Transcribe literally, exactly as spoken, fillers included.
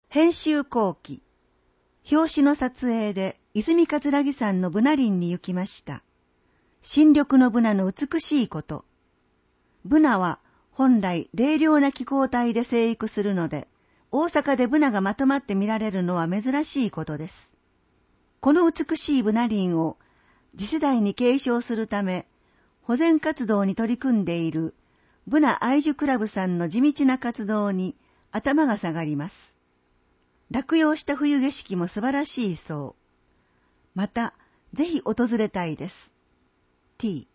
編集後期。表紙の撮影で泉桂木山のブナ林に行きました。新緑のブナの美しいこと。ブナは本来冷涼な気候帯で生育するので、大阪でブナがまとまって見られるのは珍しいことです。この美しいブナ林を次世代に継承するため、保全活動に取り組んでいるブナ愛樹クラブさんの地道な活動に頭が下がります。落葉した冬景色も素晴らしいそう。また、ぜひ訪れたいです。T